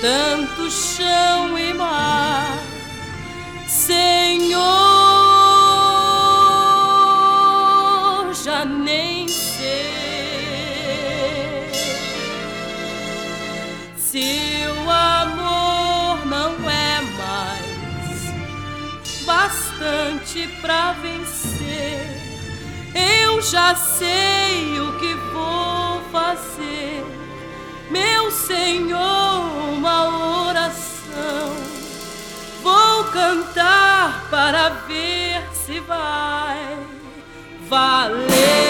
tanto chão e mar, Senhor, já nem sei se o amor não é mais bastante pra vencer. Eu já sei o que vou fazer, meu Senhor, uma oração vou cantar para ver se vai valer.